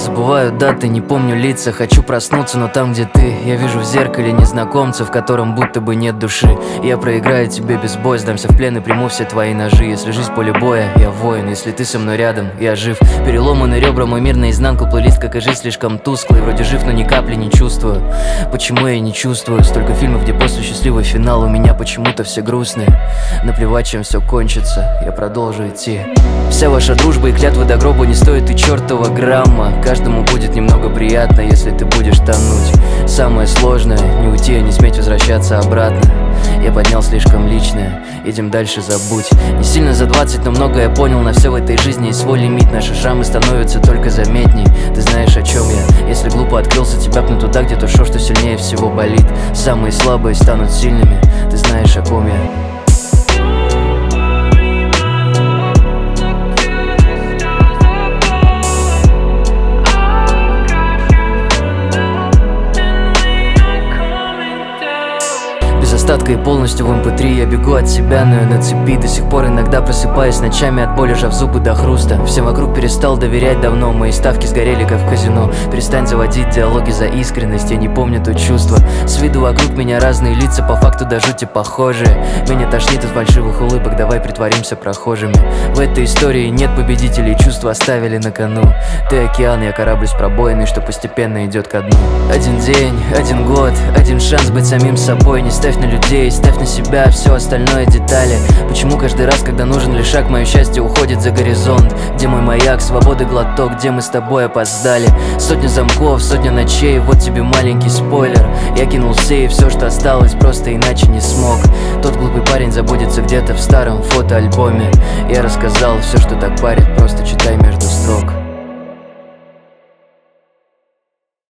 Забываю даты, не помню лица. Хочу проснуться, но там, где ты, я вижу в зеркале незнакомца, в котором будто бы нет души. Я проиграю тебе без боя, сдамся в плен и приму все твои ножи. Если жизнь поле боя, я воин. Если ты со мной рядом, я жив. Переломаны ребра, мой мир наизнанку. Плейлист, как и жизнь, слишком тусклый. Вроде жив, но ни капли не чувствую. Почему я не чувствую? Столько фильмов, где после счастливый финал. У меня почему-то все грустные. Наплевать, чем все кончится, я продолжу идти. Вся ваша дружба и клятвы до гроба не стоит и чертова грамма. Каждому будет немного приятно, если ты будешь тонуть. Самое сложное — не уйти, а не сметь возвращаться обратно. Я поднял слишком личное, идем дальше, забудь. Не сильно за 20, но многое понял. На все в этой жизни есть свой лимит. Наши шрамы становятся только заметней. Ты знаешь, о чем я. Если глупо открылся, тебя пну туда, где то шо, что сильнее всего болит. Самые слабые станут сильными. Ты знаешь, о ком я. Остатка и полностью в MP3. Я бегу от себя, но я на цепи. До сих пор иногда просыпаюсь ночами от боли, жав зубы до хруста. Всем вокруг перестал доверять давно. Мои ставки сгорели, как в казино. Перестань заводить диалоги за искренность. Я не помню то чувство. С виду вокруг меня разные лица, по факту до жути похожие. Меня тошнит от фальшивых улыбок, давай притворимся прохожими. В этой истории нет победителей, чувства оставили на кону. Ты океан, я корабль с пробоиной, что постепенно идет ко дну. Один день, один год, один шанс быть самим собой. Не ставь на людей, ставь на себя, все остальное детали. Почему каждый раз, когда нужен лишь шаг, мое счастье уходит за горизонт? Где мой маяк, свободы глоток, где мы с тобой опоздали? Сотня замков, сотня ночей, вот тебе маленький спойлер. Я кинул все и все, что осталось, просто иначе не смог. Тот глупый парень забудется где-то в старом фотоальбоме. Я рассказал все, что так парит, просто читай